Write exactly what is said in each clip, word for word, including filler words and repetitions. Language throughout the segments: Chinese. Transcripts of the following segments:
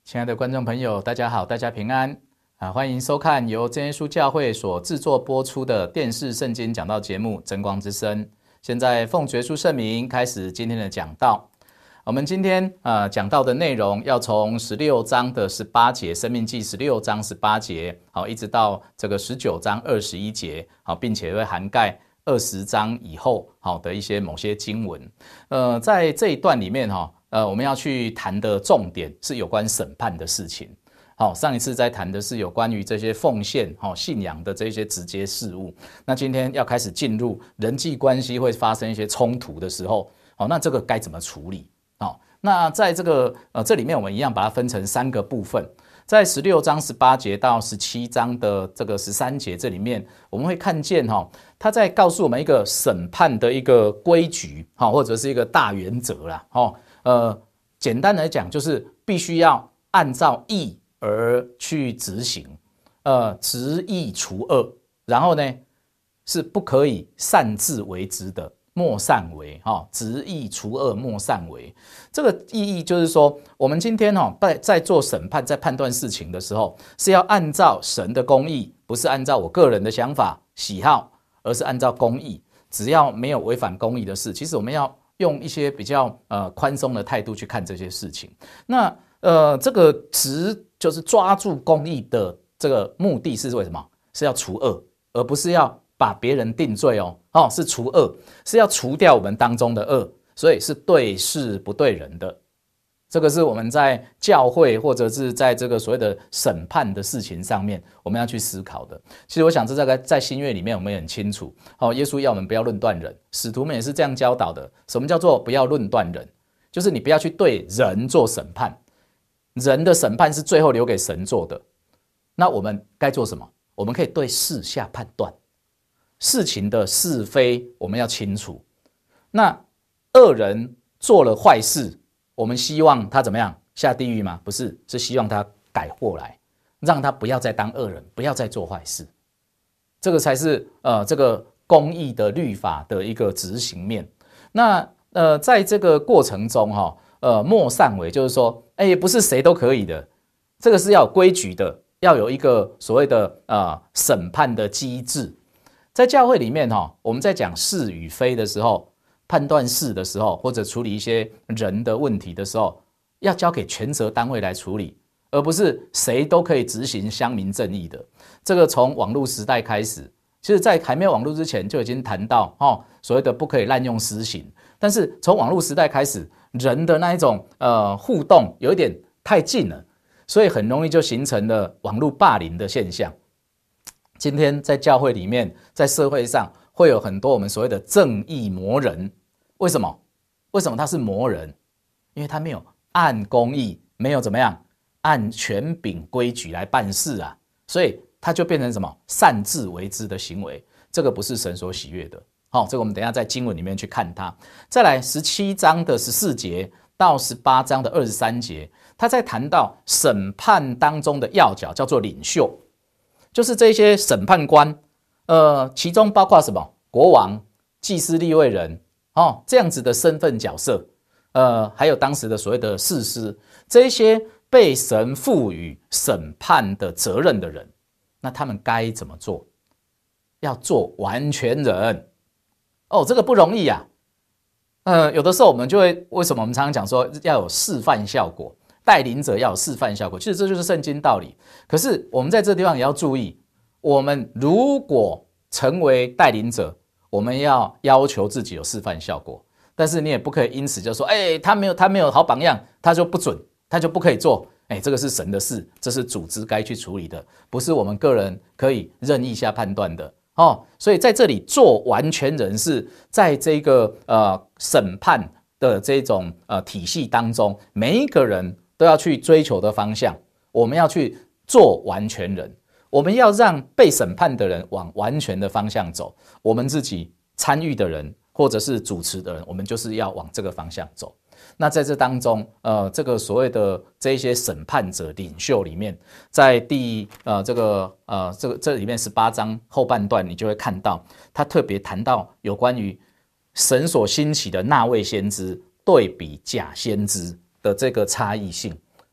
亲爱的观众朋友，大家好，大家平安啊！欢迎收看由真耶稣教会所制作播出的电视圣经讲道节目《真光之声》。现在奉耶稣圣名开始今天的讲道。我们今天呃讲到的内容要从十六章的十八节，《生命记》十六章十八节，好，一直到这个十九章二十一节，好，并且会涵盖二十章以后好的一些某些经文。呃，在这一段里面哈。呃，我们要去谈的重点是有关审判的事情。好，上一次在谈的是有关于这些奉献、哦、信仰的这些直接事物。那今天要开始进入人际关系会发生一些冲突的时候，哦，那这个该怎么处理？哦，那在这个呃这里面，我们一样把它分成三个部分。在十六章十八节到十七章的这个十三节这里面，我们会看见哈、哦，他在告诉我们一个审判的一个规矩，哈、哦，或者是一个大原则啦，哦。呃，简单来讲，就是必须要按照义而去执行，呃，执义除恶，然后呢是不可以擅自为之的，莫擅为，哈、哦，执义除恶，莫擅为。这个意义就是说，我们今天哈、哦、在在做审判，在判断事情的时候，是要按照神的公义，不是按照我个人的想法喜好，而是按照公义。只要没有违反公义的事，其实我们要用一些比较呃宽松的态度去看这些事情。那呃这个执就是抓住公义的这个目的是为什么？是要除恶，而不是要把别人定罪哦。哦，是除恶，是要除掉我们当中的恶，所以是对事不对人的。这个是我们在教会或者是在这个所谓的审判的事情上面，我们要去思考的。其实我想这个在新约里面我们也很清楚，哦，耶稣要我们不要论断人，使徒们也是这样教导的。什么叫做不要论断人？就是你不要去对人做审判，人的审判是最后留给神做的。那我们该做什么？我们可以对事下判断，事情的是非我们要清楚。那恶人做了坏事，我们希望他怎么样？下地狱吗？不是，是希望他改过来，让他不要再当恶人，不要再做坏事。这个才是呃这个公义的律法的一个执行面。那呃在这个过程中哈、哦，呃莫擅为，就是说，哎，不是谁都可以的，这个是要有规矩的，要有一个所谓的呃审判的机制。在教会里面哈、哦，我们在讲是与非的时候。判断事的时候，或者处理一些人的问题的时候，要交给权责单位来处理，而不是谁都可以执行乡民正义的。这个从网络时代开始，其实在还没有网络之前就已经谈到、哦、所谓的不可以滥用私刑。但是从网络时代开始，人的那一种呃互动有一点太近了，所以很容易就形成了网络霸凌的现象。今天在教会里面，在社会上，会有很多我们所谓的正义魔人。为什么？为什么他是魔人？因为他没有按公义，没有怎么样按权柄规矩来办事啊，所以他就变成什么擅自为之的行为。这个不是神所喜悦的。好、哦，这个我们等一下在经文里面去看它。再来十七章的十四节到十八章的二十三节，他在谈到审判当中的要角，叫做领袖，就是这些审判官。呃，其中包括什么？国王、祭司、利未人，哦，这样子的身份角色，呃，还有当时的所谓的士师，这些被神赋予审判的责任的人，那他们该怎么做？要做完全人，哦，这个不容易啊。呃，有的时候我们就会，为什么我们常常讲说要有示范效果，带领者要有示范效果，其实这就是圣经道理。可是我们在这地方也要注意。我们如果成为带领者，我们要要求自己有示范效果，但是你也不可以因此就说，哎，他没有他没有好榜样，他就不准，他就不可以做。哎，这个是神的事，这是组织该去处理的，不是我们个人可以任意下判断的。哦，所以在这里做完全人是在这个呃审判的这种呃体系当中，每一个人都要去追求的方向，我们要去做完全人。我们要让被审判的人往完全的方向走，我们自己参与的人或者是主持的人，我们就是要往这个方向走。那在这当中，呃，这个所谓的这些审判者领袖里面，在第呃这个呃这个这里面十八章后半段，你就会看到他特别谈到有关于神所兴起的那位先知对比假先知的这个差异性。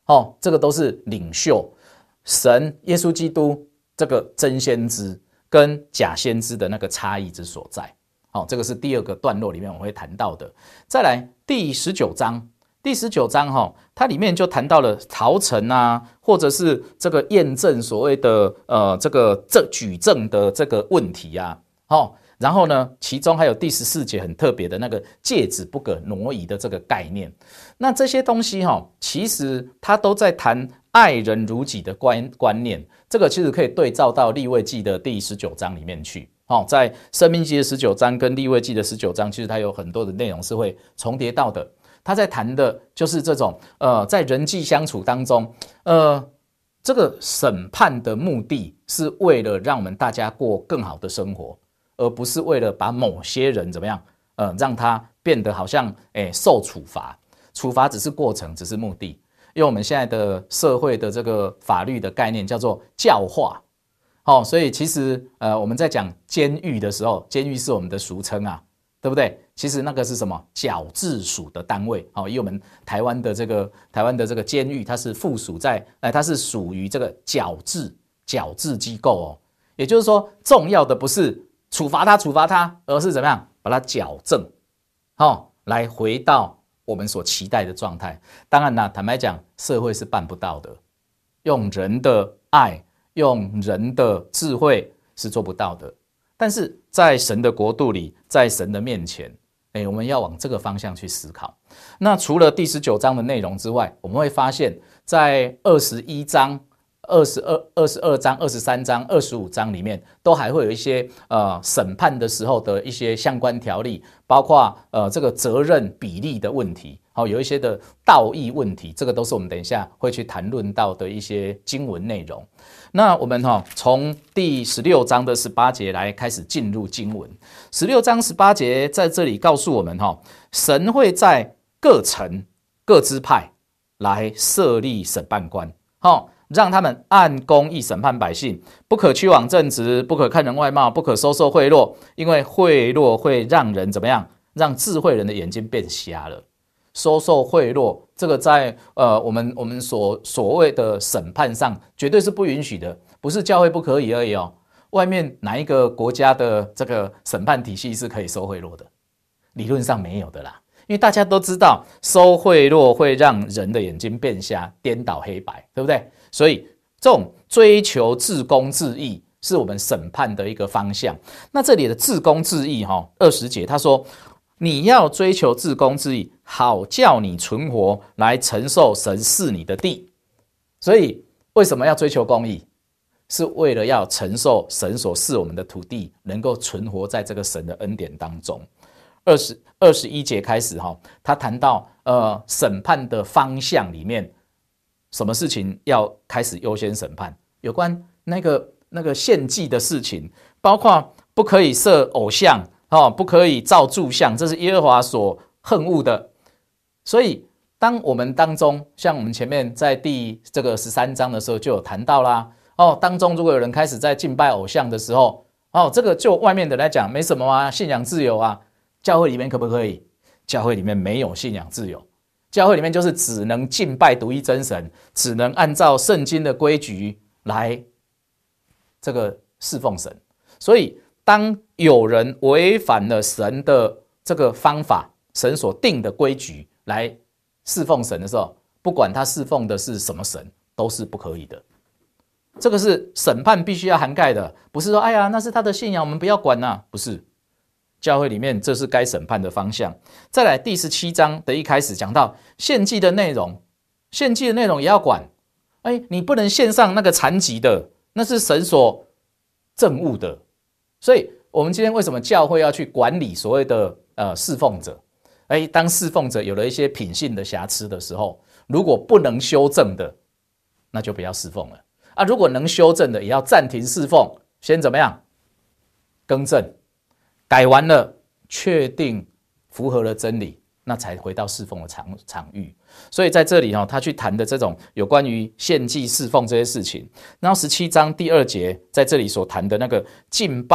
哦，这个都是领袖，神耶稣基督这个真先知跟假先知的那个差异之所在。好，这个是第二个段落里面我会谈到的。再来第十九章，第十九章哈、哦，它里面就谈到了逃城啊，或者是这个验证所谓的呃这个这举证的这个问题啊，哦，然后呢，其中还有第十四节很特别的那个戒指不可挪移的这个概念。那这些东西哈、哦，其实它都在谈爱人如己的观观念。这个其实可以对照到利未记的第十九章里面去。哦，在申命记的十九章跟利未记的十九章，其实它有很多的内容是会重叠到的。他在谈的就是这种呃，在人际相处当中，呃，这个审判的目的是为了让我们大家过更好的生活，而不是为了把某些人怎么样，呃，让他变得好像诶受处罚，处罚只是过程，只是目的。因为我们现在的社会的这个法律的概念叫做教化。哦，所以其实呃我们在讲监狱的时候，监狱是我们的俗称啊，对不对？其实那个是什么？矫治署的单位。哦，以我们台湾的这个台湾的这个监狱，它是附属在，哎，它是属于这个矫治矫治机构哦。也就是说，重要的不是处罚他处罚他，而是怎么样把它矫正，哦，来回到我们所期待的状态。当然啦，坦白讲，社会是办不到的，用人的爱。用人的智慧是做不到的，但是在神的国度里，在神的面前，哎，我们要往这个方向去思考。那除了第十九章的内容之外，我们会发现，在二十一章、二十二、二十二章、二十三章、二十五章里面，都还会有一些呃审判的时候的一些相关条例，包括呃这个责任比例的问题，好，有一些的道义问题，这个都是我们等一下会去谈论到的一些经文内容。那我们哈、哦、从第十六章的十八节来开始进入经文。十六章十八节在这里告诉我们哈、哦，神会在各城各支派来设立审判官，哦，让他们按公义审判百姓，不可屈枉正直，不可看人外貌，不可收受贿赂，因为贿赂会让人怎么样？让智慧人的眼睛变瞎了。收受贿赂，这个在呃我们我们所所谓的审判上绝对是不允许的，不是教会不可以而已哦。外面哪一个国家的这个审判体系是可以收贿赂的？理论上没有的啦，因为大家都知道收贿赂会让人的眼睛变瞎，颠倒黑白，对不对？所以这种追求至公至义是我们审判的一个方向。那这里的至公至义哈，二十节他说，你要追求至公至义，好叫你存活，来承受神赐你的地。所以为什么要追求公义？是为了要承受神所赐我们的土地，能够存活在这个神的恩典当中。二十二十一节开始哈，他谈到呃审判的方向里面，什么事情要开始优先审判？有关那个那个献祭的事情，包括不可以设偶像。哦，不可以造柱像，这是耶和华所恨恶的。所以，当我们当中，像我们前面在第这个十三章的时候就有谈到啦。哦，当中如果有人开始在敬拜偶像的时候，哦，这个就外面的来讲没什么啊，信仰自由啊。教会里面可不可以？教会里面没有信仰自由，教会里面就是只能敬拜独一真神，只能按照圣经的规矩来这个侍奉神。所以，当有人违反了神的这个方法，神所定的规矩来侍奉神的时候，不管他侍奉的是什么神，都是不可以的。这个是审判必须要涵盖的，不是说哎呀那是他的信仰，我们不要管啊，不是。教会里面这是该审判的方向。再来第十七章的一开始讲到献祭的内容，献祭的内容也要管。哎，你不能献上那个残疾的，那是神所憎恶的。所以我们今天为什么教会要去管理所谓的呃侍奉者？哎，当侍奉者有了一些品性的瑕疵的时候，如果不能修正的，那就不要侍奉了啊。如果能修正的，也要暂停侍奉，先怎么样更正，改完了，确定符合了真理，那才回到侍奉的 场, 场域。所以在这里、哦、他去谈的这种有关于献祭侍奉这些事情。然后十七章第二节在这里所谈的那个敬拜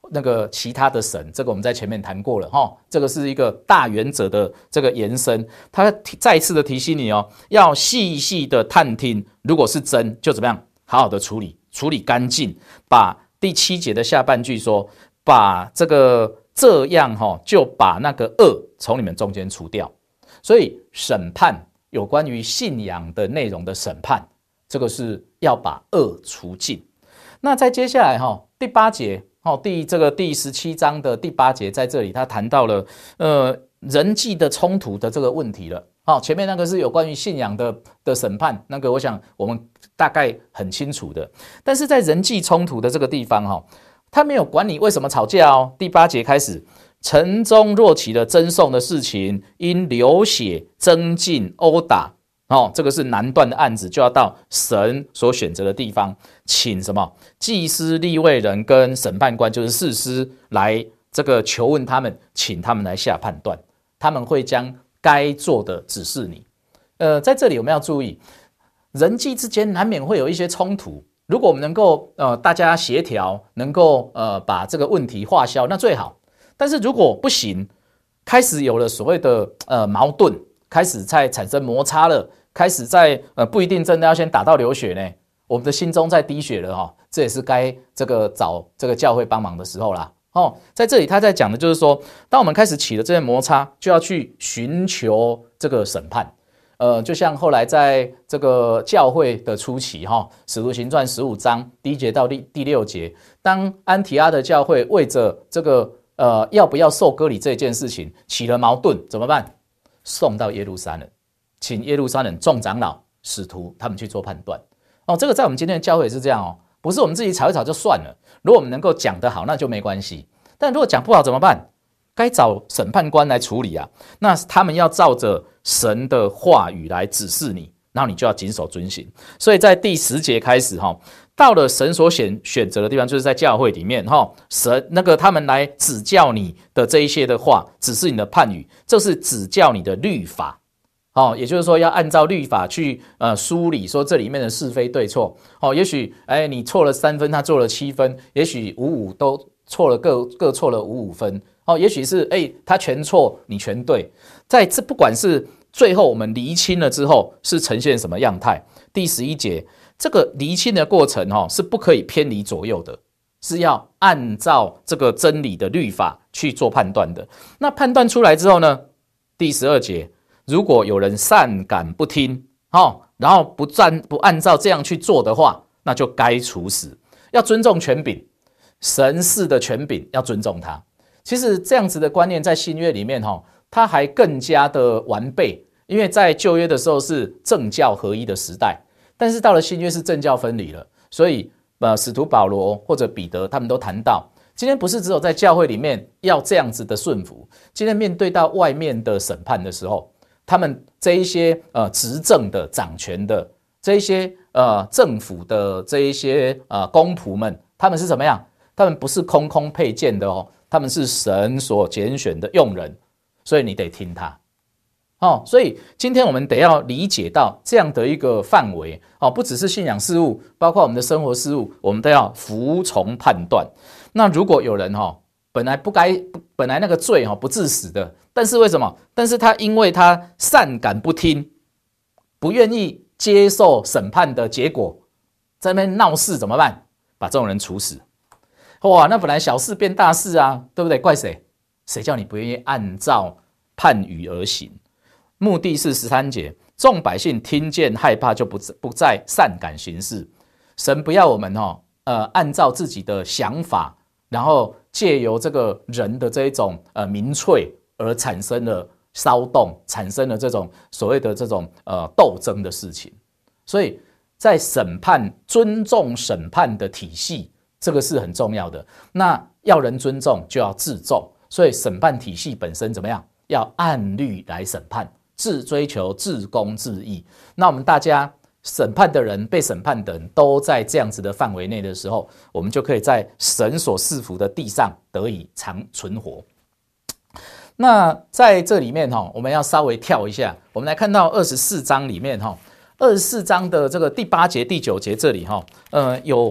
那个其他的神，这个我们在前面谈过了哈，这个是一个大原则的这个延伸。他再一次的提醒你哦，要细细的探听，如果是真，就怎么样，好好的处理，处理干净。把第七节的下半句说，把这个这样哈，就把那个恶从你们中间除掉。所以审判有关于信仰的内容的审判，这个是要把恶除尽。那在接下来哈，第八节。哦，第这个第十七章的第八节在这里，他谈到了呃人际的冲突的这个问题了。好、哦，前面那个是有关于信仰的的审判，那个我想我们大概很清楚的。但是在人际冲突的这个地方哈、哦，他没有管你为什么吵架哦。第八节开始，城中若起了争讼的事情，因流血、争竞、殴打。哦，这个是难断的案子，就要到神所选择的地方，请什么祭司、利未人跟审判官，就是士师来这个求问他们，请他们来下判断，他们会将该做的指示你。呃，在这里我们要注意，人际之间难免会有一些冲突，如果我们能够呃大家协调，能够呃把这个问题化消，那最好。但是如果不行，开始有了所谓的呃矛盾，开始在产生摩擦了。开始在呃不一定真的要先打到流血呢，我们的心中在滴血了哈、哦，这也是该这个找这个教会帮忙的时候啦。哦，在这里他在讲的就是说，当我们开始起了这些摩擦，就要去寻求这个审判。呃，就像后来在这个教会的初期哈、哦，使徒行传十五章第一节到第第六节，当安提阿的教会为着这个呃要不要受割礼这件事情起了矛盾，怎么办？送到耶路撒冷。请耶路撒冷众长老、使徒他们去做判断哦。这个在我们今天的教会也是这样哦，不是我们自己吵一吵就算了。如果我们能够讲得好，那就没关系。但如果讲不好怎么办？该找审判官来处理啊。那他们要照着神的话语来指示你，然后你就要谨守遵行。所以在第十节开始哈，到了神所选选择的地方，就是在教会里面哈，神那个他们来指教你的这一些的话，指示你的判语，这是指教你的律法。哦，也就是说要按照律法去呃梳理，说这里面的是非对错。哦，也许哎你错了三分，他做了七分，也许五五都错了，各各错了五五分。哦，也许是哎他全错，你全对。在这不管是最后我们厘清了之后，是呈现什么样态？第十一节，这个厘清的过程哦是不可以偏离左右的，是要按照这个真理的律法去做判断的。那判断出来之后呢？第十二节。如果有人善感不听，哦，然后不按不按照这样去做的话，那就该处死。要尊重权柄，神赐的权柄要尊重他。其实这样子的观念在新约里面哈、哦，它还更加的完备，因为在旧约的时候是政教合一的时代，但是到了新约是政教分离了，所以呃，使徒保罗或者彼得他们都谈到，今天不是只有在教会里面要这样子的顺服，今天面对到外面的审判的时候。他们这一些呃执政的掌权的这一些呃政府的这一些呃公仆们，他们是怎么样？他们不是空空佩剑的哦，他们是神所拣选的用人，所以你得听他哦。所以今天我们得要理解到这样的一个范围哦，不只是信仰事务，包括我们的生活事务，我们都要服从判断。那如果有人哈、哦。本来不该，本来那个罪哈不致死的，但是为什么？但是他因为他善感不听，不愿意接受审判的结果，在那边闹事怎么办？把这种人处死。哇，那本来小事变大事啊，对不对？怪谁？谁叫你不愿意按照判语而行？目的是十三节，众百姓听见害怕，就不不再善感行事。神不要我们哦，呃，按照自己的想法。然后借由这个人的这一种呃民粹而产生了骚动，产生了这种所谓的这种呃斗争的事情，所以在审判尊重审判的体系，这个是很重要的。那要人尊重，就要自重，所以审判体系本身怎么样？要按律来审判，自追求自公自义。那我们大家。审判的人、被审判的人都在这样子的范围内的时候，我们就可以在神所赐福的地上得以长存活。那在这里面哈，我们要稍微跳一下，我们来看到二十四章里面哈，二十四章的这个第八节、第九节这里哈，呃，有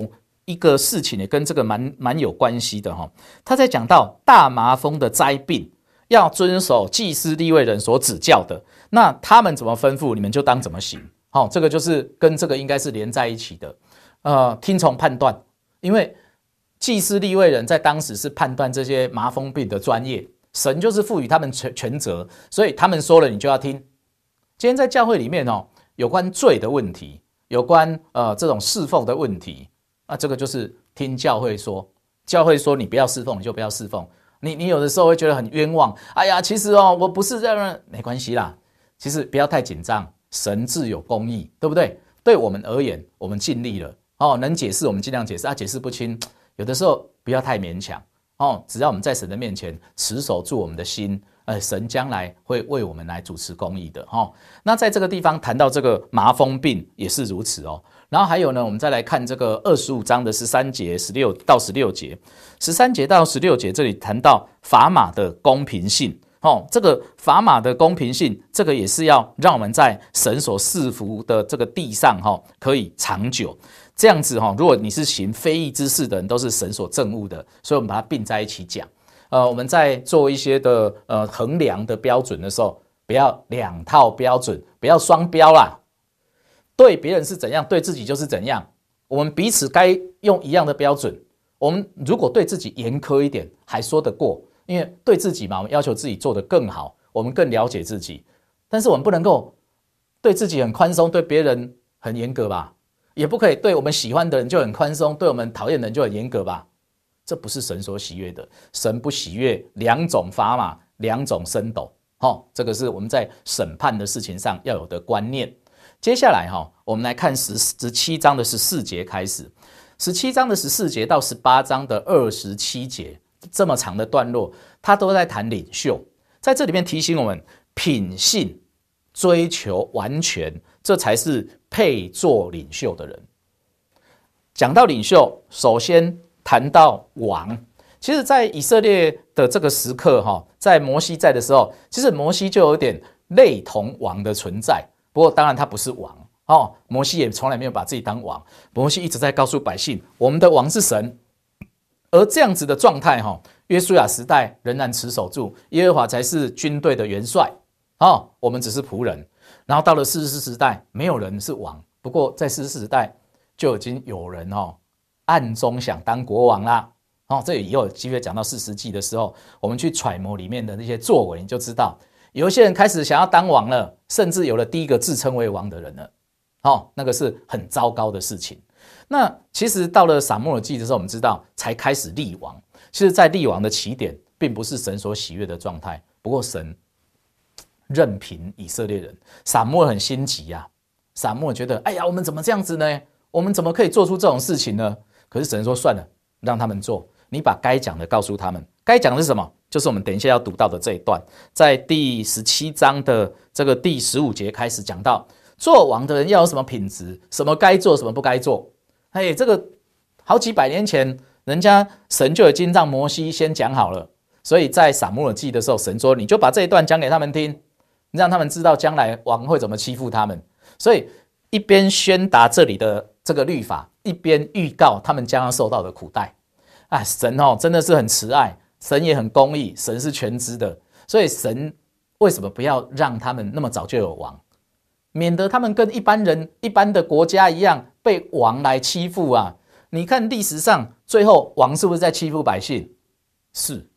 一个事情也跟这个蛮蛮有关系的哈。他在讲到大麻风的灾病，要遵守祭司利未人所指教的，那他们怎么吩咐，你们就当怎么行。好，这个就是跟这个应该是连在一起的。呃，听从判断，因为祭司利未人在当时是判断这些麻风病的专业，神就是赋予他们权责，所以他们说了你就要听。今天在教会里面哦，有关罪的问题，有关呃这种侍奉的问题，那这个就是听教会说，教会说你不要侍奉，你就不要侍奉。你你有的时候会觉得很冤枉，哎呀，其实哦我不是这样，没关系啦，其实不要太紧张，神自有公义，对不对？对我们而言，我们尽力了哦，能解释我们尽量解释啊，解释不清，有的时候不要太勉强哦，只要我们在神的面前持守住我们的心。呃，神将来会为我们来主持公义的哈、哦。那在这个地方谈到这个麻风病也是如此哦。然后还有呢，我们再来看这个二十五章的十三节、十六到十六节，十三节到十六节这里谈到砝码的公平性哦。这个砝码的公平性，这个也是要让我们在神所赐福的这个地上哈、哦，可以长久。这样子哈、哦，如果你是行非义之事的人，都是神所憎恶的，所以我们把它并在一起讲。呃，我们在做一些的呃衡量的标准的时候，不要两套标准，不要双标啦。对别人是怎样，对自己就是怎样。我们彼此该用一样的标准。我们如果对自己严苛一点，还说得过，因为对自己嘛，我们要求自己做得更好，我们更了解自己。但是我们不能够对自己很宽松，对别人很严格吧？也不可以对我们喜欢的人就很宽松，对我们讨厌的人就很严格吧？这不是神所喜悦的，神不喜悦两种砝码，两种升斗。哦，这个是我们在审判的事情上要有的观念。接下来哈、哦，我们来看十十七章的十四节开始，十七章的十四节到十八章的二十七节，这么长的段落，他都在谈领袖，在这里面提醒我们品性追求完全，这才是配做领袖的人。讲到领袖，首先谈到王，其实在以色列的这个时刻，在摩西在的时候，其实摩西就有点类同王的存在，不过当然他不是王，摩西也从来没有把自己当王，摩西一直在告诉百姓，我们的王是神。而这样子的状态，约书亚时代仍然持守住，耶和华才是军队的元帅，我们只是仆人。然后到了士师时代，没有人是王，不过在士师时代就已经有人暗中想当国王啦，哦，这以后有机会讲到士师记的时候，我们去揣摩里面的那些作为，你就知道，有一些人开始想要当王了，甚至有了第一个自称为王的人了，哦，那个是很糟糕的事情。那其实到了撒母耳记的时候，我们知道才开始立王，其实在立王的起点，并不是神所喜悦的状态，不过神任凭以色列人，撒母耳很心急啊，撒母耳觉得，哎呀，我们怎么这样子呢？我们怎么可以做出这种事情呢？可是神说算了，让他们做，你把该讲的告诉他们。该讲的是什么？就是我们等一下要读到的这一段，在第十七章的这个第十五节开始讲到，做王的人要有什么品质，什么该做，什么不该做。哎，这个好几百年前，人家神就已经让摩西先讲好了，所以在撒母耳记的时候，神说你就把这一段讲给他们听，让他们知道将来王会怎么欺负他们。所以一边宣达这里的这个律法，一边预告他们将要受到的苦待。啊，神哦真的是很慈爱，神也很公义，神是全知的，所以神为什么不要让他们那么早就有王，免得他们跟一般人、一般的国家一样被王来欺负啊？你看历史上最后王是不是在欺负百姓？是。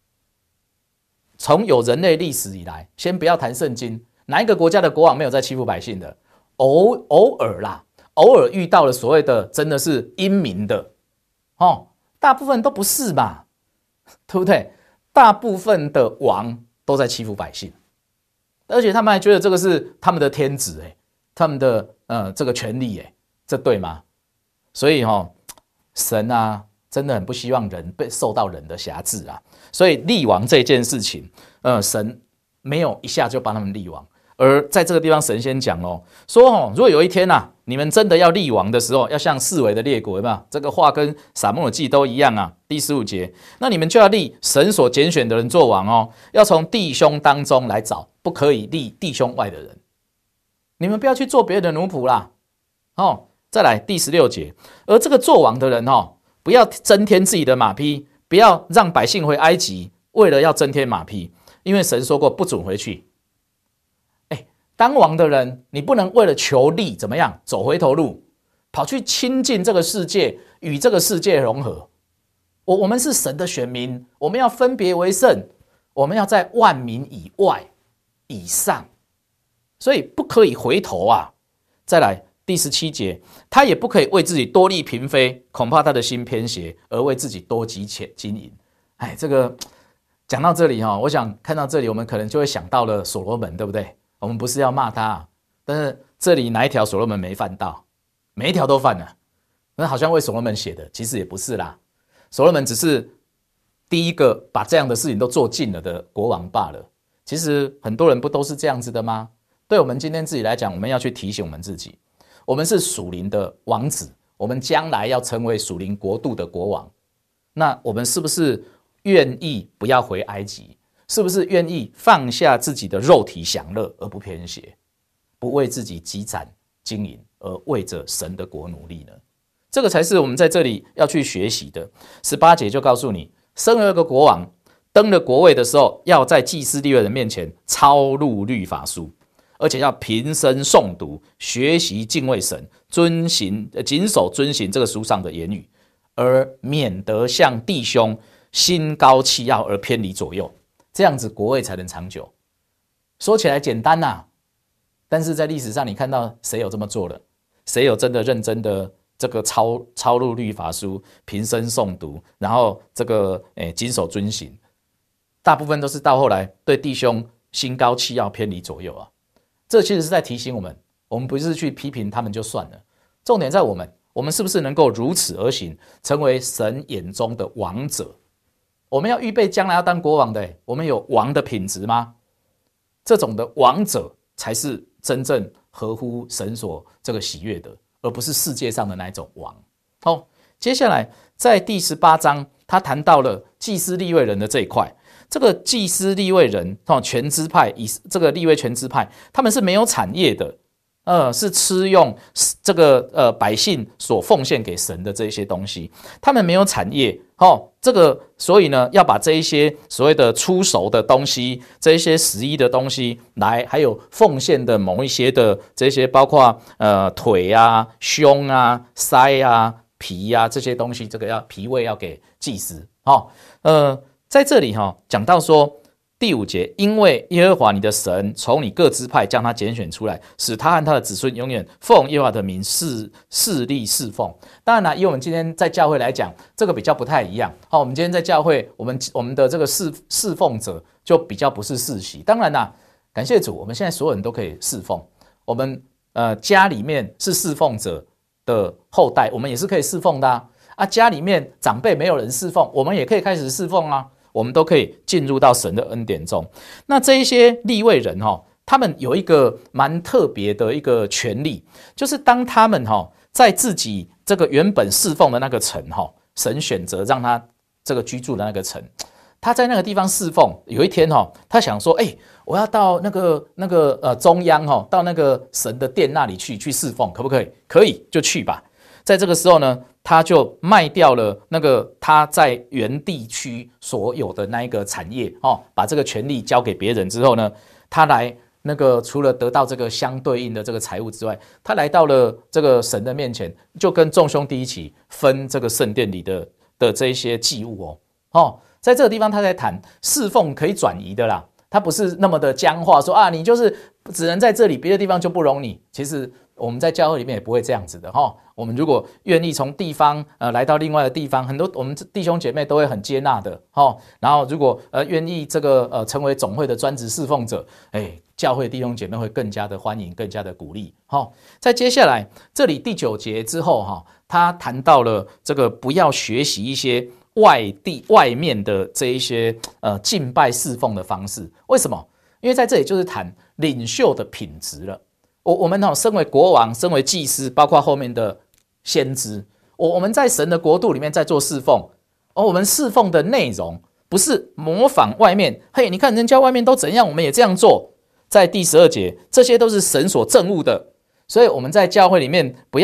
从有人类历史以来，先不要谈圣经，哪一个国家的国王没有在欺负百姓的？偶偶尔啦，偶尔遇到了所谓的真的是英明的，哦，大部分都不是嘛，对不对？大部分的王都在欺负百姓，而且他们还觉得这个是他们的天职，哎，他们的呃这个权利，哎，这对吗？所以哦，神啊，真的很不希望人被受到人的辖制啊。所以立王这件事情，呃，神没有一下就帮他们立王。而在这个地方，神先讲哦，说哦，如果有一天啊，你们真的要立王的时候，要像四围的列国，有没有？这个话跟撒母耳记都一样啊。第十五节，那你们就要立神所拣选的人做王哦，要从弟兄当中来找，不可以立弟兄外的人。你们不要去做别人的奴仆啦，哦， 再来第十六节，而这个作王的人哦，不要增添自己的马匹，不要让百姓回埃及，为了要增添马匹，因为神说过不准回去。哎，当王的人，你不能为了求利怎么样走回头路，跑去亲近这个世界，与这个世界融合。我我们是神的选民，我们要分别为圣，我们要在万民以外以上，所以不可以回头啊！再来第十七节，他也不可以为自己多立嫔妃，恐怕他的心偏邪，而为自己多积钱金银。哎，这个讲到这里哈，我想看到这里，我们可能就会想到了所罗门，对不对？我们不是要骂他，但是这里哪一条所罗门没犯到？每一条都犯了，那好像为所罗门写的，其实也不是啦。所罗门只是第一个把这样的事情都做尽了的国王罢了。其实很多人不都是这样子的吗？对我们今天自己来讲，我们要去提醒我们自己，我们是属灵的王子，我们将来要成为属灵国度的国王。那我们是不是愿意不要回埃及？是不是愿意放下自己的肉体享乐而不偏斜，不为自己积攒经营，而为着神的国努力呢？这个才是我们在这里要去学习的。十八节就告诉你，身为一个国王，登了国位的时候，要在祭司利未人面前抄录律法书，而且要平生诵读，学习敬畏神，遵行谨守遵行这个书上的言语，而免得向弟兄心高气傲而偏离左右，这样子国位才能长久。说起来简单啊，但是在历史上你看到谁有这么做了？谁有真的认真的这个抄抄录律法书，平生诵读，然后这个诶谨守遵行？大部分都是到后来对弟兄心高气傲，偏离左右啊。这其实是在提醒我们，我们不是去批评他们就算了，重点在我们，我们是不是能够如此而行，成为神眼中的王者？我们要预备将来要当国王的，我们有王的品质吗？这种的王者才是真正合乎神所这个喜悦的，而不是世界上的那一种王。好，接下来在第十八章，他谈到了祭司利未人的这一块。这个祭司利未人，全支派，以这个利未全支派，他们是没有产业的，呃，是吃用这个呃百姓所奉献给神的这些东西，他们没有产业，哦，这个所以呢，要把这一些所谓的出熟的东西，这一些十一的东西来，还有奉献的某一些的这些，包括呃腿啊、胸啊、腮啊、皮啊这些东西，这个要脾胃要给祭司，哦，呃。在这里哈，讲到说第五节，因为耶和华你的神从你各支派将他拣选出来，使他和他的子孙永远奉耶和华的名侍侍立侍奉。当然啦，以我们今天在教会来讲，这个比较不太一样。好，我们今天在教会，我们我们的这个侍侍奉者就比较不是世袭。当然啦，感谢主，我们现在所有人都可以侍奉。我们呃家里面是侍奉者的后代，我们也是可以侍奉的啊。啊，家里面长辈没有人侍奉，我们也可以开始侍奉啊。我们都可以进入到神的恩典中。那这一些利未人哈，他们有一个蛮特别的一个权利，就是当他们哈在自己这个原本侍奉的那个城哈，神选择让他这个居住的那个城，他在那个地方侍奉。有一天哈，他想说，哎、欸，我要到那个那个呃中央哈，到那个神的殿那里去去侍奉，可不可以？可以，就去吧。在这个时候呢，他就卖掉了那个他在原地区所有的那一个产业，哦，把这个权利交给别人之后呢，他来那个除了得到这个相对应的这个财物之外，他来到了这个神的面前，就跟众兄弟一起分这个圣殿里的的这一些祭物哦。哦，在这个地方他在谈侍奉可以转移的啦，他不是那么的僵化，说啊你就是只能在这里，别的地方就不容你。其实我们在教会里面也不会这样子的哈。我们如果愿意从地方呃来到另外的地方，很多我们弟兄姐妹都会很接纳的哈。然后如果呃愿意这个呃成为总会的专职侍奉者，哎，教会弟兄姐妹会更加的欢迎，更加的鼓励哈。在接下来这里第九节之后哈，他谈到了这个不要学习一些外地外面的这一些呃敬拜侍奉的方式。为什么？因为在这里就是谈领袖的品质了。我我们身为国王，身为祭司，包括后面的先知，我我们在神的国度里面在做侍奉，而我们侍奉的内容不是模仿外面，嘿，你看人家外面都怎样，我们也这样做。在第十二节，这些都是神所憎恶的，所以我们在教会里面不要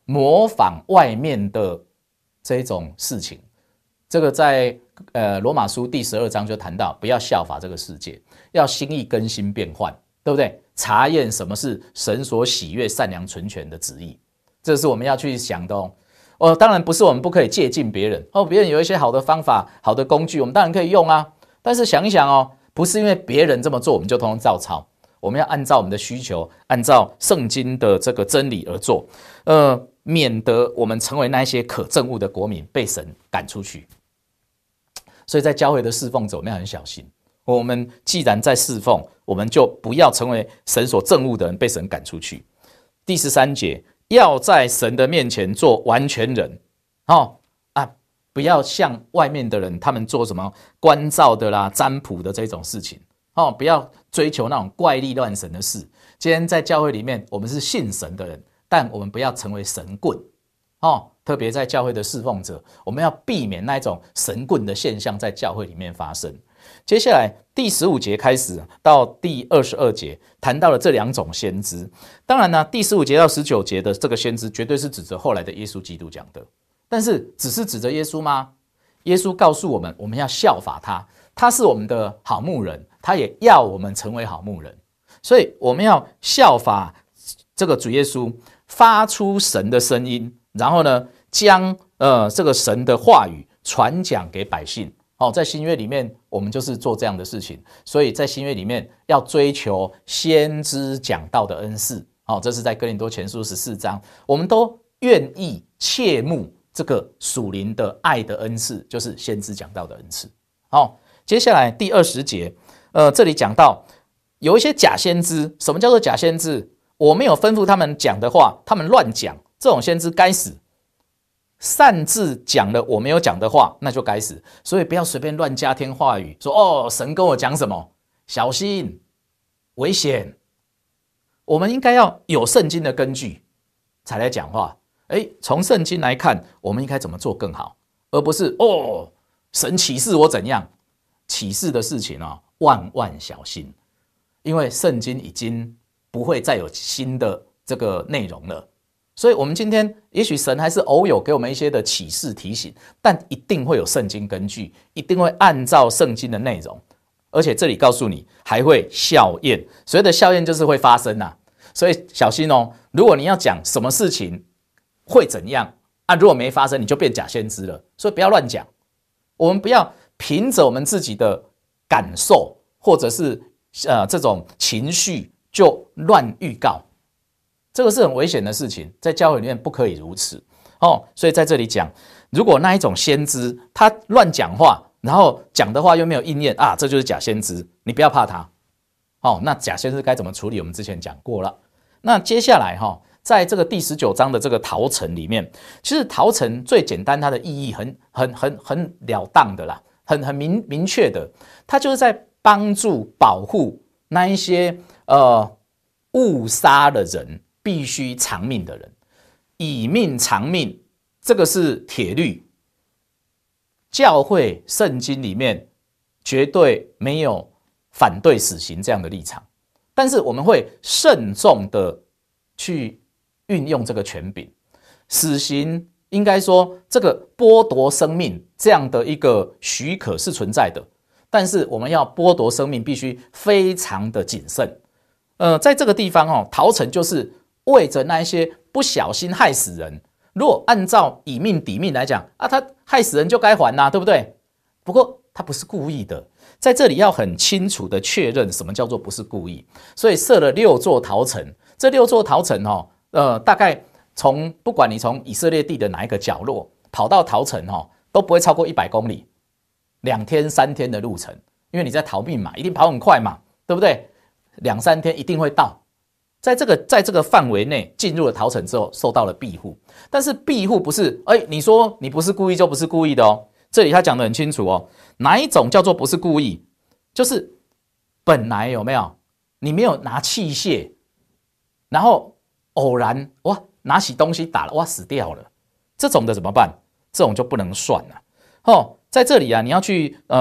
模仿外面的这种事情。这个在呃罗马书第十二章就谈到，不要效法这个世界，要心意更新变换，对不对？查验什么是神所喜悦、善良、纯全的旨意，这是我们要去想的哦。哦，当然不是我们不可以借鉴别人哦，别人有一些好的方法、好的工具，我们当然可以用啊。但是想一想哦，不是因为别人这么做，我们就通通照抄。我们要按照我们的需求，按照圣经的这个真理而做，呃，免得我们成为那些可憎恶的国民，被神赶出去。所以在教会的侍奉者，我们要很小心。我们既然在侍奉，我们就不要成为神所憎恶的人，被神赶出去。第十三节，要在神的面前做完全人，哦啊，不要像外面的人，他们做什么关照的啦、占卜的这种事情，哦，不要追求那种怪力乱神的事。今天在教会里面，我们是信神的人，但我们不要成为神棍，哦。特别在教会的侍奉者，我们要避免那种神棍的现象在教会里面发生。接下来第十五节开始到第二十二节谈到了这两种先知。当然呢，第十五节到十九节的这个先知绝对是指着后来的耶稣基督讲的，但是只是指着耶稣吗？耶稣告诉我们，我们要效法他，他是我们的好牧人，他也要我们成为好牧人，所以我们要效法这个主耶稣，发出神的声音，然后呢，将呃这个神的话语传讲给百姓。哦，在新约里面，我们就是做这样的事情，所以在新约里面要追求先知讲道的恩赐。哦，这是在哥林多前书十四章，我们都愿意切慕这个属灵的爱的恩赐，就是先知讲道的恩赐。好，接下来第二十节，呃，这里讲到有一些假先知。什么叫做假先知？我没有吩咐他们讲的话，他们乱讲，这种先知该死。擅自讲了我没有讲的话，那就该死。所以不要随便乱加添话语，说哦，神跟我讲什么，小心，危险。我们应该要有圣经的根据才来讲话。诶，从圣经来看，我们应该怎么做更好，而不是哦，神启示我怎样。启示的事情啊、哦，万万小心，因为圣经已经不会再有新的这个内容了。所以我们今天也许神还是偶有给我们一些的启示提醒，但一定会有圣经根据，一定会按照圣经的内容，而且这里告诉你还会效验。所谓的效验就是会发生啊，所以小心哦。如果你要讲什么事情会怎样啊，如果没发生你就变假先知了，所以不要乱讲。我们不要凭着我们自己的感受或者是呃这种情绪就乱预告。这个是很危险的事情，在教会里面不可以如此哦。所以在这里讲，如果那一种先知他乱讲话，然后讲的话又没有应验啊，这就是假先知，你不要怕他哦。那假先知该怎么处理？我们之前讲过了。那接下来哈、哦，在这个第十九章的这个逃城里面，其实逃城最简单，它的意义很很很很了当的啦，很很明明确的，它就是在帮助保护那一些呃误杀的人。必须偿命的人，以命偿命，这个是铁律。教会圣经里面绝对没有反对死刑这样的立场，但是我们会慎重的去运用这个权柄。死刑应该说这个剥夺生命这样的一个许可是存在的，但是我们要剥夺生命必须非常的谨慎。呃，在这个地方哦，逃城就是为着那一些不小心害死人，如果按照以命抵命来讲啊，他害死人就该还啊，对不对？不过他不是故意的，在这里要很清楚的确认什么叫做不是故意。所以设了六座逃城，这六座逃城哦，呃，大概从不管你从以色列地的哪一个角落跑到逃城哦，都不会超过一百公里，两天三天的路程，因为你在逃命嘛，一定跑很快嘛，对不对？两三天一定会到。在这个在这个范围内进入了逃城之后，受到了庇护。但是庇护不是，哎，你说你不是故意就不是故意的哦。这里他讲得很清楚哦，哪一种叫做不是故意？就是本来有没有你没有拿器械，然后偶然哇拿起东西打了，哇死掉了，这种的怎么办？这种就不能算了哦。在这里啊，你要去呃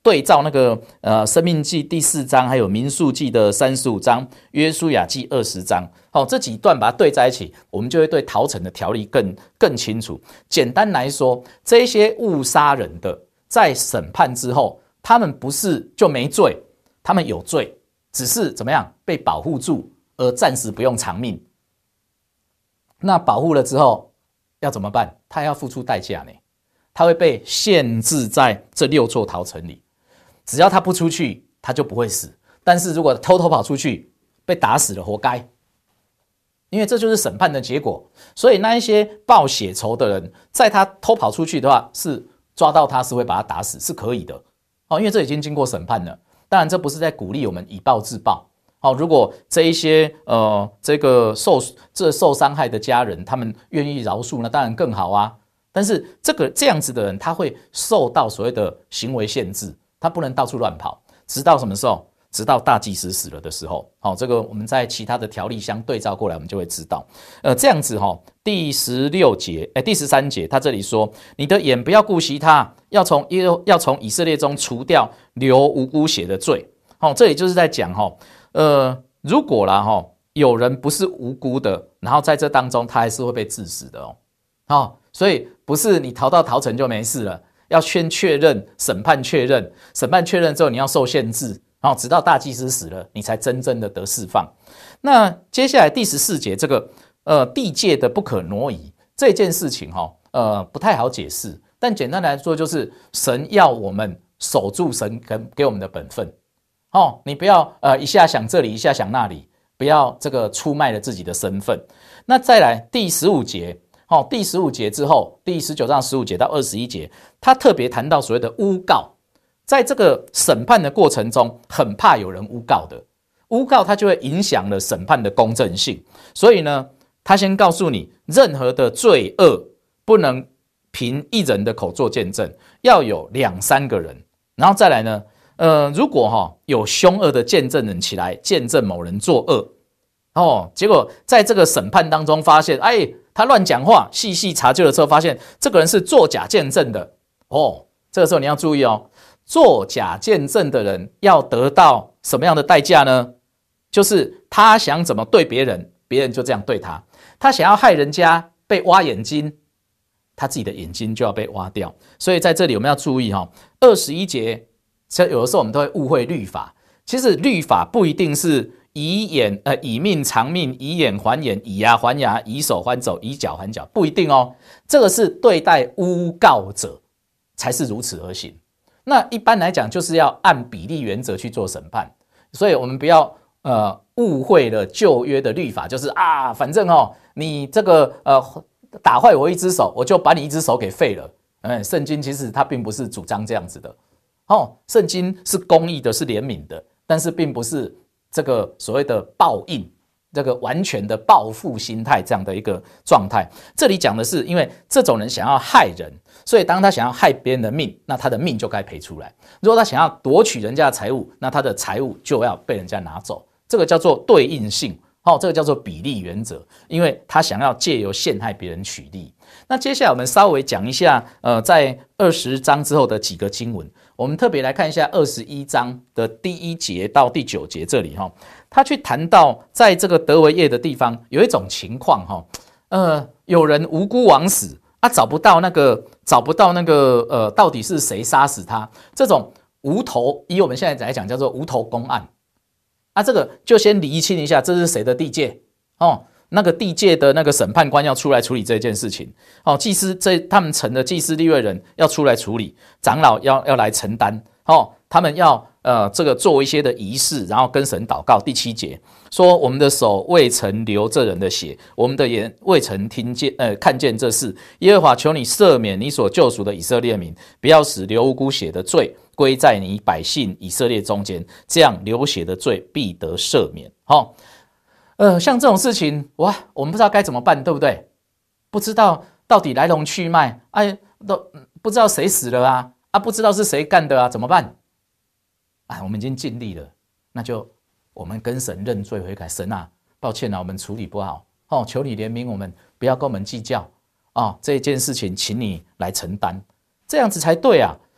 对照那个呃生命记第四章，还有民数记的三十五章，约书亚记二十章，好、哦，这几段把它对在一起，我们就会对逃城的条例更更清楚。简单来说，这些误杀人的，在审判之后，他们不是就没罪，他们有罪，只是怎么样被保护住，而暂时不用偿命。那保护了之后要怎么办？他要付出代价呢，他会被限制在这六座逃城里，只要他不出去，他就不会死。但是如果偷偷跑出去，被打死了，活该。因为这就是审判的结果。所以那一些报血仇的人，在他偷跑出去的话，是抓到他是会把他打死，是可以的。哦，因为这已经经过审判了。当然，这不是在鼓励我们以暴制暴。好、哦，如果这一些呃这个受这受伤害的家人，他们愿意饶恕，那当然更好啊。但是这个这样子的人，他会受到所谓的行为限制，他不能到处乱跑，直到什么时候？直到大祭司死了的时候。好、哦，这个我们在其他的条例相对照过来，我们就会知道。呃，这样子哈、哦，第十六节，哎，第十三节，他这里说，你的眼不要顾惜他，要从要从以色列中除掉流无辜血的罪。好、哦，这里就是在讲哈、哦。呃，如果啦哈，有人不是无辜的，然后在这当中他还是会被致死的哦。哦，所以不是你逃到逃城就没事了，要先确认审判确认，审判确认之后你要受限制，然后直到大祭司死了，你才真正的得释放。那接下来第十四节这个呃地界的不可挪移这件事情哈、哦，呃不太好解释，但简单来说就是神要我们守住神给我们的本分。哦，你不要呃一下想这里一下想那里，不要这个出卖了自己的身份。那再来第十五节，哦，第十五节之后，第十九章十五节到二十一节，他特别谈到所谓的诬告，在这个审判的过程中，很怕有人诬告的，诬告它就会影响了审判的公正性。所以呢，他先告诉你，任何的罪恶不能凭一人的口做见证，要有两三个人，然后再来呢。呃，如果哈、哦、有凶恶的见证人起来见证某人作恶，哦，结果在这个审判当中发现，哎，他乱讲话，细细查究的时候发现这个人是作假见证的，哦，这个时候你要注意哦，作假见证的人要得到什么样的代价呢？就是他想怎么对别人，别人就这样对他；他想要害人家，被挖眼睛，他自己的眼睛就要被挖掉。所以在这里我们要注意哈、哦，二十一节。所以有的时候我们都会误会律法，其实律法不一定是以眼呃以命偿命，以眼还眼，以牙还牙，以手还手，以脚还脚，不一定哦。这个是对待诬告者才是如此而行。那一般来讲，就是要按比例原则去做审判。所以我们不要呃误会了旧约的律法，就是啊，反正哦你这个呃打坏我一只手，我就把你一只手给废了。嗯，圣经其实它并不是主张这样子的。哦，圣经是公义的，是怜悯的，但是并不是这个所谓的报应，这个完全的报复心态这样的一个状态。这里讲的是，因为这种人想要害人，所以当他想要害别人的命，那他的命就该赔出来；如果他想要夺取人家的财物，那他的财物就要被人家拿走。这个叫做对应性，哦，这个叫做比例原则，因为他想要借由陷害别人取利。那接下来我们稍微讲一下，呃，在二十章之后的几个经文。我们特别来看一下二十一章的第一节到第九节这里哈，他去谈到在这个得为业的地方有一种情况哈，呃，有人无辜枉死啊，找不到那个找不到那个呃，到底是谁杀死他？这种无头，以我们现在来讲叫做无头公案啊，这个就先厘清一下，这是谁的地界哦。那个地界的那个审判官要出来处理这件事情，哦，祭司这他们城的祭司利未人要出来处理，长老要要来承担，哦，他们要呃这个做一些的仪式，然后跟神祷告。第七节说，我们的手未曾流这人的血，我们的眼未曾听见呃看见这事。耶和华求你赦免你所救赎的以色列民，不要使流无辜血的罪归在你百姓以色列中间，这样流血的罪必得赦免。哦。呃，像这种事情，哇，我们不知道该怎么办，对不对？不知道到底来龙去脉，哎，都不知道谁死了啊，啊，不知道是谁干的啊，怎么办？啊，我们已经尽力了，那就我们跟神认罪悔改，神啊，抱歉啊，我们处理不好，哦，求你怜悯我们，不要跟我们计较，哦，这件事情请你来承担，这样子才对啊。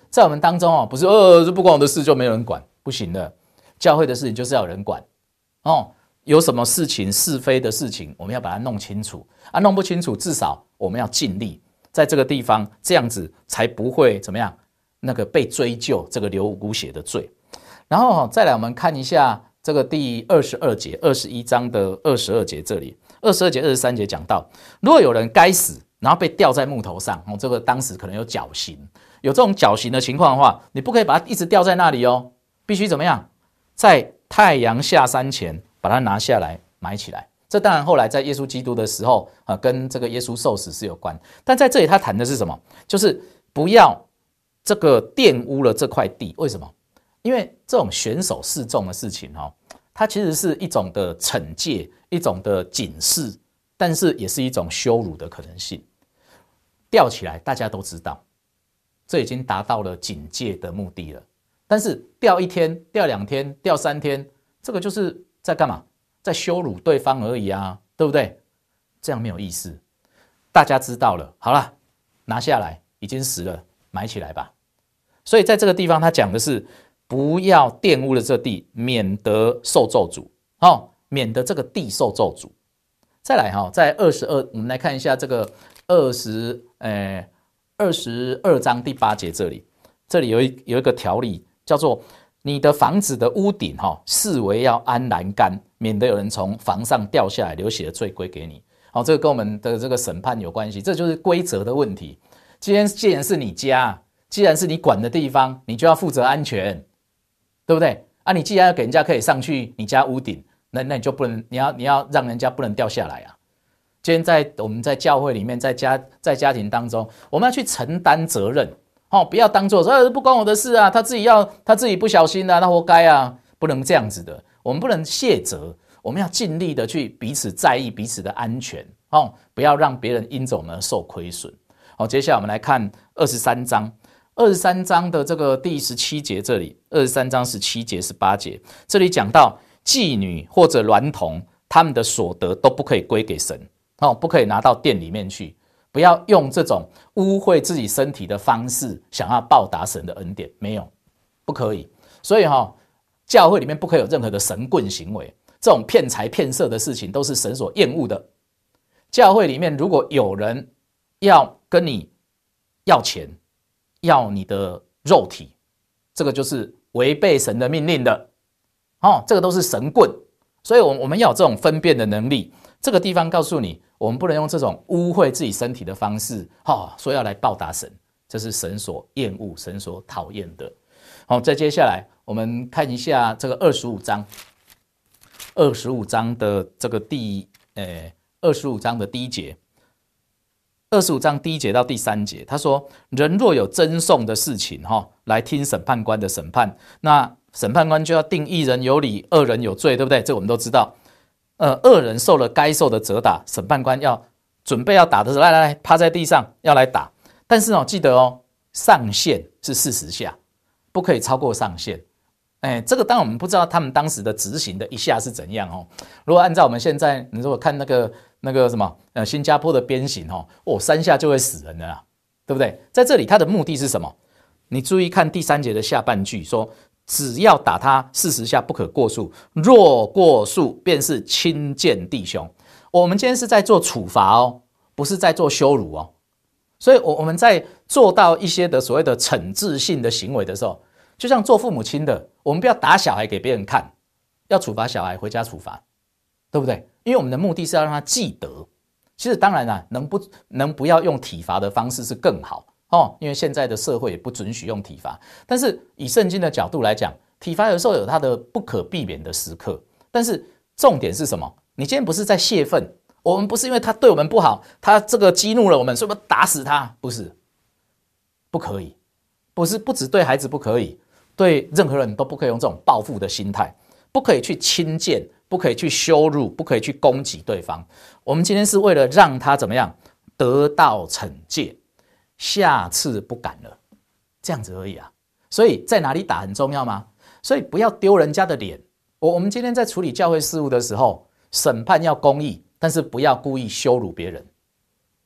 在我们当中哦，不是呃这不关我的事就没有人管，不行的。教会的事情就是要有人管哦。有什么事情是非的事情，我们要把它弄清楚啊。弄不清楚，至少我们要尽力在这个地方，这样子才不会怎么样，那个被追究这个流无辜血的罪。然后再来，我们看一下这个第二十二节，二十一章的二十二节这里，二十二节、二十三节讲到，如果有人该死，然后被吊在木头上，哦，这个当时可能有绞刑，有这种绞刑的情况的话，你不可以把它一直吊在那里哦，必须怎么样，在太阳下山前把它拿下来埋起来。这当然后来在耶稣基督的时候，呃，跟这个耶稣受死是有关，但在这里他谈的是什么？就是不要这个玷污了这块地。为什么？因为这种选手示众的事情哦，它其实是一种的惩戒，一种的警示，但是也是一种羞辱的可能性。吊起来大家都知道，这已经达到了警戒的目的了。但是吊一天、吊两天、吊三天，这个就是在干嘛？在羞辱对方而已啊，对不对？这样没有意思。大家知道了，好了，拿下来，已经死了，埋起来吧。所以在这个地方，他讲的是不要玷污了这地，免得受咒诅，哦，免得这个地受咒诅。再来哈，在二十二，我们来看一下这个二十，呃，二十二章第八节这里，这里有一有一个条例叫做。你的房子的屋顶哈，视为要安栏杆，免得有人从房上掉下来，流血的罪归给你。好，这个跟我们的这个审判有关系，这就是规则的问题。既然既然是你家，既然是你管的地方，你就要负责安全，对不对？啊，你既然要给人家可以上去你家屋顶，那那你就不能，你要你要让人家不能掉下来啊。今天在我们在教会里面，在家在家庭当中，我们要去承担责任。哦，不要当作说、呃、不关我的事啊，他自己要他自己不小心啊，他活该啊，不能这样子的。我们不能卸责，我们要尽力的去彼此在意彼此的安全，哦，不要让别人因着我们而受亏损。好，接下来我们来看二十三章，二十三章的这个第十七节，这里二十三章十七节、十八节，这里讲到妓女或者娈童，他们的所得都不可以归给神，哦，不可以拿到殿里面去。不要用这种污秽自己身体的方式想要报答神的恩典，没有，不可以。所以哈、哦，教会里面不可以有任何的神棍行为，这种骗财骗色的事情都是神所厌恶的。教会里面如果有人要跟你要钱，要你的肉体，这个就是违背神的命令的，哦，这个都是神棍。所以我们要有这种分辨的能力。这个地方告诉你，我们不能用这种污秽自己身体的方式，哦，说要来报答神，这是神所厌恶、神所讨厌的。好，再接下来我们看一下这个二十五章，二十五章的这个第，呃，二十五章的第一节，二十五章第一节到第三节，他说：人若有争讼的事情，哈、哦，来听审判官的审判，那审判官就要定一人有理，二人有罪，对不对？这我们都知道。呃，恶人受了该受的责打，审判官要准备要打的时候，来来来，趴在地上要来打。但是哦，记得哦，上限是四十下，不可以超过上限。哎，这个当然我们不知道他们当时的执行的一下是怎样哦。如果按照我们现在，你如果看那个那个什么呃新加坡的鞭刑哦，哦三下就会死人了啦，对不对？在这里他的目的是什么？你注意看第三节的下半句说。只要打他四十下不可过数，若过数便是轻贱弟兄。我们今天是在做处罚哦，不是在做羞辱哦。所以我们在做到一些的所谓的惩治性的行为的时候，就像做父母亲的，我们不要打小孩给别人看，要处罚小孩回家处罚，对不对？因为我们的目的是要让他记得。其实当然啦、啊，能不能不要用体罚的方式是更好。哦，因为现在的社会也不准许用体罚，但是以圣经的角度来讲，体罚有时候有它的不可避免的时刻。但是重点是什么？你今天不是在泄愤，我们不是因为他对我们不好，他这个激怒了我们，所以我们打死他，不是，不可以，不是不只对孩子不可以，对任何人都不可以用这种报复的心态，不可以去轻贱，不可以去羞辱，不可以去攻击对方。我们今天是为了让他怎么样得到惩戒。下次不敢了，这样子而已啊。所以在哪里打很重要吗？所以不要丢人家的脸。我我们今天在处理教会事务的时候，审判要公义，但是不要故意羞辱别人。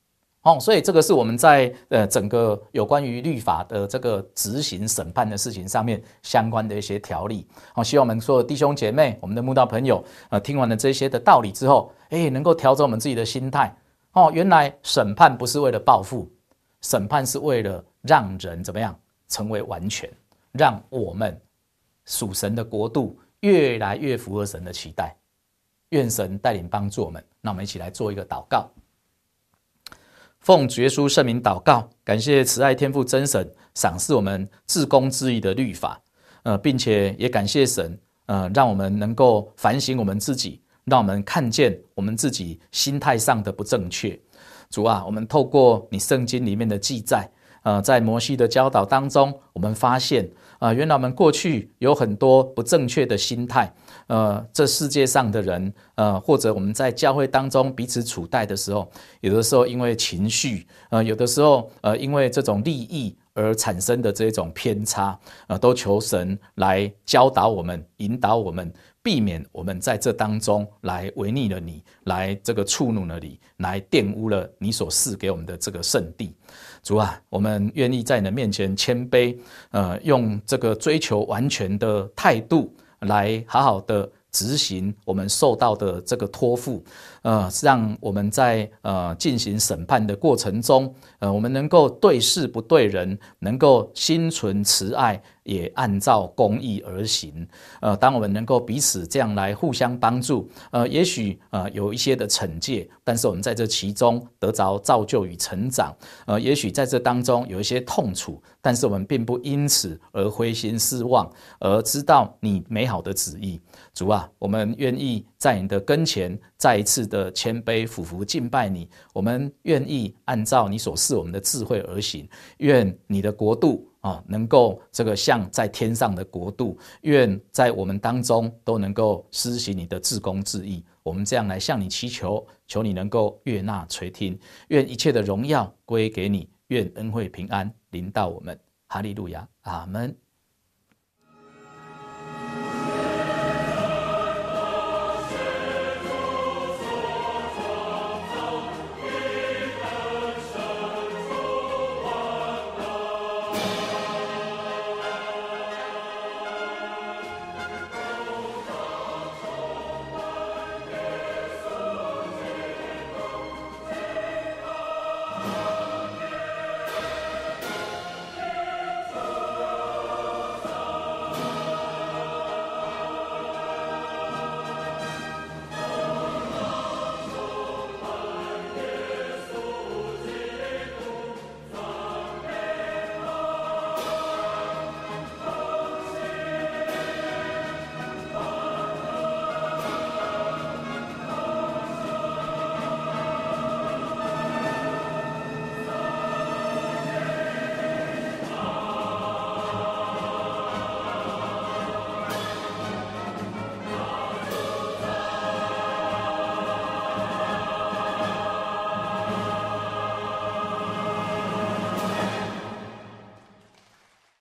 哦，所以这个是我们在呃整个有关于律法的这个执行审判的事情上面相关的一些条例。好、哦，希望我们所有弟兄姐妹、我们的慕道朋友，呃，听完了这些的道理之后，哎，能够调整我们自己的心态。哦，原来审判不是为了报复，审判是为了让人怎么样成为完全，让我们属神的国度越来越符合神的期待。愿神带领帮助我们。那我们一起来做一个祷告。奉主耶稣圣名祷告，感谢慈爱天父真神赏赐我们至公至义的律法，呃，并且也感谢神，呃，让我们能够反省我们自己，让我们看见我们自己心态上的不正确。主啊，我们透过你圣经里面的记载，呃，在摩西的教导当中，我们发现，呃，原来我们过去有很多不正确的心态。呃，这世界上的人，呃，或者我们在教会当中彼此处待的时候，有的时候因为情绪，呃，有的时候呃因为这种利益而产生的这种偏差，呃，都求神来教导我们、引导我们，避免我们在这当中来违逆了你，来这个触怒了你，来玷污了你所赐给我们的这个圣地。主啊，我们愿意在你的面前谦卑，呃，用这个追求完全的态度来好好的执行我们受到的这个托付，呃，让我们在呃进行审判的过程中，呃，我们能够对事不对人，能够心存慈爱，也按照公义而行。呃，当我们能够彼此这样来互相帮助，呃，也许呃有一些的惩戒，但是我们在这其中得着造就与成长。呃，也许在这当中有一些痛楚，但是我们并不因此而灰心失望，而知道你美好的旨意。主啊，我们愿意在你的跟前再一次的谦卑俯伏敬拜你，我们愿意按照你所赐我们的智慧而行，愿你的国度啊，能够这个像在天上的国度，愿在我们当中都能够施行你的至公至义。我们这样来向你祈求，求你能够悦纳垂听，愿一切的荣耀归给你，愿恩惠平安临到我们。哈利路亚，阿们。